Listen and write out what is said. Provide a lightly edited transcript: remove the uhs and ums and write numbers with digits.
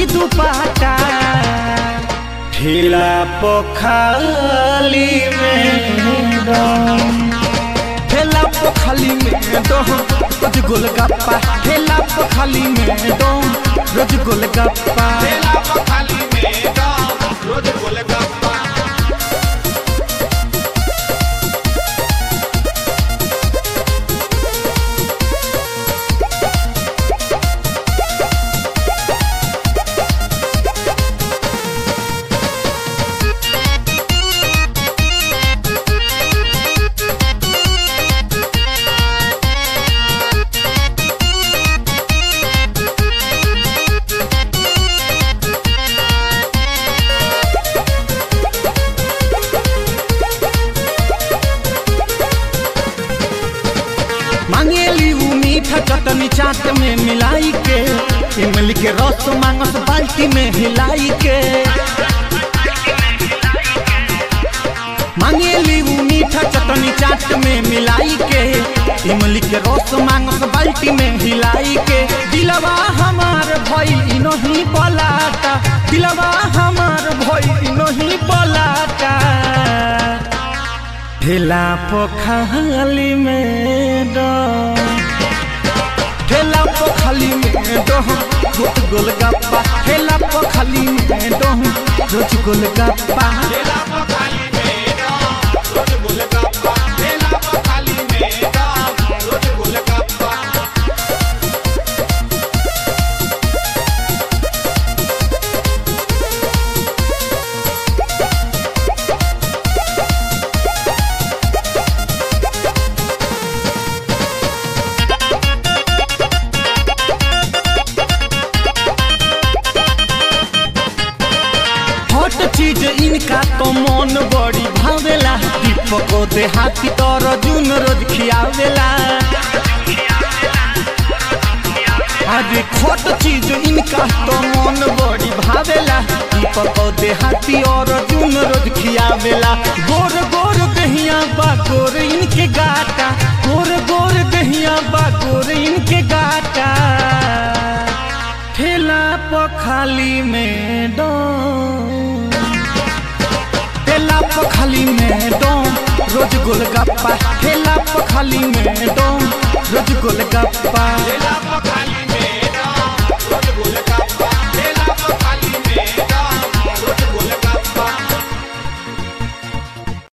धोती दुपट्टा ठेला पोखली में दम, ठेला पोखली में दम रोज गोलगप्पा, ठेला पोखली में दम रोज गोलगप्पा, ठेला पोखली में दम रोज गोलगप्पा। मांगेली उ मीठा चटनी चाट में मिलाई के, इमली के रस मांगस बाल्टी में हिलाई के। मांगेली उ मीठा चटनी चाट में मिलाई के, इमली के रस मांगस बाल्टी में हिलाई के। दिलवा हमार भई नहीं पलाटा, दिलवा हमार भई नहीं पलाटा, ठेला पोखली में दम, ठेला पोखली में दम रोज गोलगप्पा, ठेला पोखली में दम रोज गोलगप्पा, ठेला पोखली में दम रोज गोलगप्पा, ठेला पोखली में दम रोज गोलगप्पा। चीज इनका तो मन बड़ी भावेला, दीपक देहाती तो रजून रोज खियावेला। अरे खोट चीज इनका तो मन बड़ी भावेला, दीपक देहाती और रजून रोज खियावेला। गोर गोर दहिया बा गोर इनके गाटा, गोर गोर दहिया बा गोर इनके गाटा, ठेला पोखली में दम, ठेला पोखली में दम रोज गोलगप्पा, ठेला पोखली में दम रोज गोलगप्पा।